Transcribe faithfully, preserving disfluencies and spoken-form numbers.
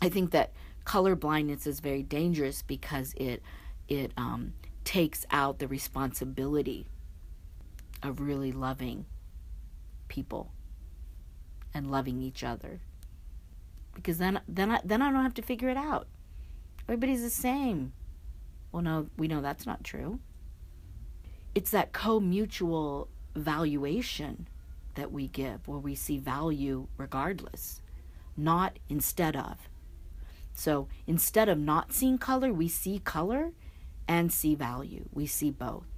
I think that color blindness is very dangerous because it it um, takes out the responsibility of really loving people and loving each other. Because then then I, then I don't have to figure it out. Everybody's the same. Well, no, we know that's not true. It's that co-mutual valuation that we give, where we see value regardless, not instead of. So instead of not seeing color, we see color and see value. We see both.